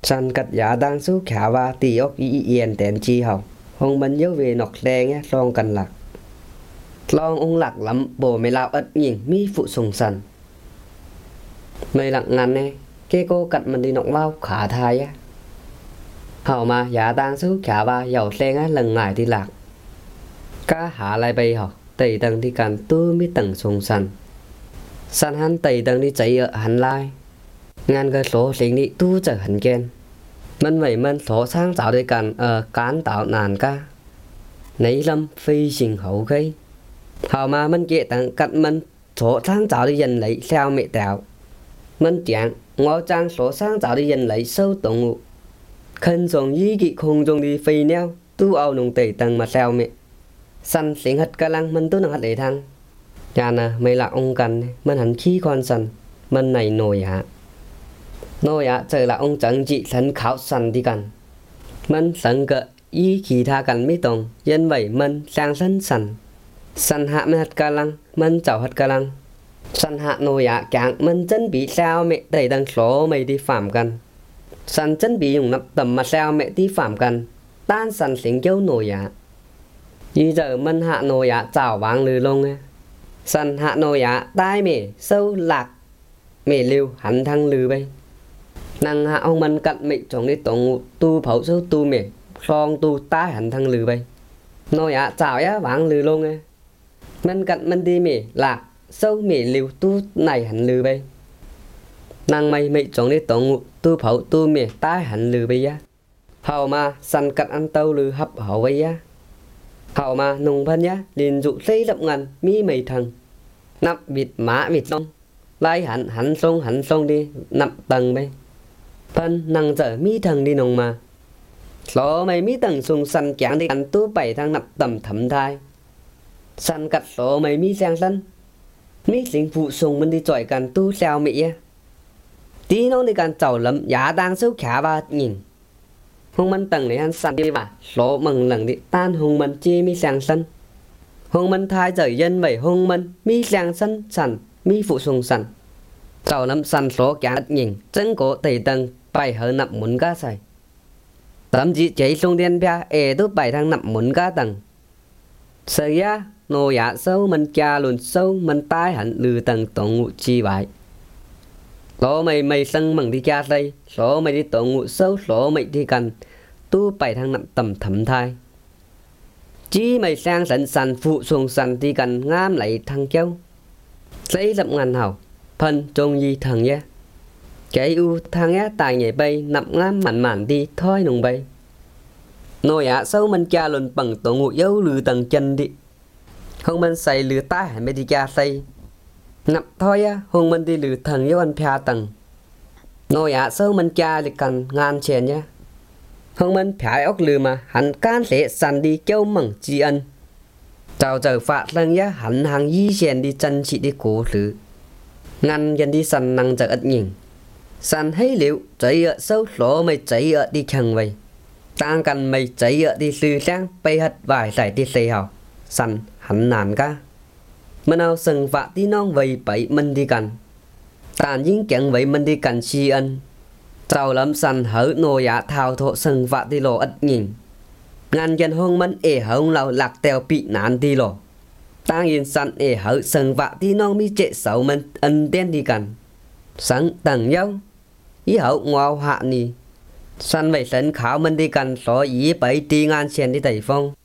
Săn cắt giá đang số khả và tì ốc ý yên tèn chi học. Hông mình nhớ về nọc đen á, long cần lạc. Long ông lạc lắm, bồ mày lao ất nhìn mi phụ sùng sần. Mày lặng ngăn nè, cái cô cắt mình đi nọc lao khả thai á. Hầu mà giá đang số khả và dầu sen á lần ngài đi lạc. Cá hạ lại bây học, tùy tầng đi cần tư mi tầng sùng sần. Săn hắn tùy tầng đi chạy ở hắn lai. Ngàn cái số sinh đi tu trở hắn khen. Mình vậy mình số sang tạo đi cần ở cán tạo nàn ca. Nấy lâm phi sinh hậu gây. Hầu mà mình kệ tặng cận mình số sang tạo đi dần lấy sao mẹ tạo. Mình chẳng ngó trang số sang tạo đi dần lấy sâu tổng ngụ. Khăn dùng dí kị khung dùng đi phi neo tu âu nông tẩy tầng mà sao mẹ. Săn sinh hật ca lăng mình tu năng hật để thăng. Chà nà mày là ông cần mình hẳn khí con săn. Mình này nổi hả. Nôi ạ trời là ông chẳng chị sẵn khảo sẵn đi cần. Mình sẵn cỡ ý khi tha cần mỹ tổng. Dân vậy mình sang sẵn sẵn. Sẵn hạ mình hạt ca lăng. Mình cháu hạt ca lăng. Sẵn hạ nôi ạ càng mình chân bị sao mẹ đẩy đăng số mày đi phạm cần. Sẵn chân bị dùng nắp tầm mà sao mẹ đi phạm cần. Tan sẵn xính châu nôi ạ. Như giờ mình hạ nôi ạ cháu vang lư lông. Sẵn hạ nôi ạ tai mẹ sâu lạc. Mẹ lưu hắn thăng lư bây. Năng hạ ông mình cận mị trong đi tổng tu phẫu số tu mẹ xong tu tai hẳn thăng lư bay nói ạ chào á vắng lư luôn nghe mình cận mình đi mẹ là sâu mẹ liều tu này hẳn lư bay năng mày mị trong đi tổng tu phẫu tu mẹ tai hẳn lư bay á hầu mà săn cận ăn tâu lư hấp hậu bay á hầu mà nung phân nhá liền dụ xây lập ngàn mi mày thằng nắp vịt má vịt lông lai hẳn xong đi nằm tầng bay phân năng giờ mi thần đi nông mà số mày mi tầng sung săn chẳng đi ăn tú bảy thằng nập tầm thẩm thai săn cắt số mày mi sang sân mi sinh phụ sung mình đi chọi cần tu sao mỹ tí nó đi cần chầu lắm giá đang số khả và nhìn hông mình tầng lấy ăn săn đi mà số mừng lần đi tan hông mình chi mi sang sân hông mình thai trời dân vậy hông mình mi sang sân sẵn mi phụ sung sẵn chầu lắm săn số cả nhìn chân cổ tẩy tầng bài hơi nằm muốn cá xài tấm chỉ cháy xuống đen bia tốt bài thằng nằm muốn cá tầng sợi á nô dạ sâu mình cha luôn sâu mình tai hẳn lư tầng tổng ngụ chi bài số mày sân mừng đi cha xây số mày đi tổng ngụ sâu số mày đi cần tu bài thằng nằm tầm thẩm thai chỉ mày sang sẵn sàn phụ xuống sàn đi cần ngam lại thằng châu lấy dập ngàn hào phân trông gì thằng nhé cái u thằng á tài nhảy bay nằm ngắm mặn đi thôi nùng bay nồi ạ sâu mình cha luôn bằng tổ ngụ dấu lư tầng chân đi không mình xây lư tá hẳn mới đi cha xây nằm thôi á không mình đi lư thần dấu anh pha tầng nồi ạ sâu mình cha thì cần ngàn chèn nhá không mình phải ốc lư mà hắn can sẽ săn đi châu mừng tri ân chào giờ phạt lần nhá hắn hàng di chèn đi chân chị đi cố lư ngăn dân đi săn năng giờ ất nhìn săn thấy liệu cháy ở sâu số mày cháy ở đi chừng vậy tăng cần mày cháy ở đi sư sang bay hất vài giải đi xây hào săn hắn nản ca mình nào sừng vạ tí non vậy bậy mình đi cần tàn dính chẳng vậy mình đi cần tri ân chào lắm săn hở nô giá thao thộ sừng vạ đi lộ ất nhìn ngàn dân hông mình hông lâu lạc tèo bị nản đi lộ tăng yên săn hở sừng vạ tí non mi trệ xấu mình ân đen đi cần sáng tầng nhau ý hậu ngoao hạ nì săn vậy sân khảo mình đi cần số ý bảy tí ngàn sen đi tẩy phong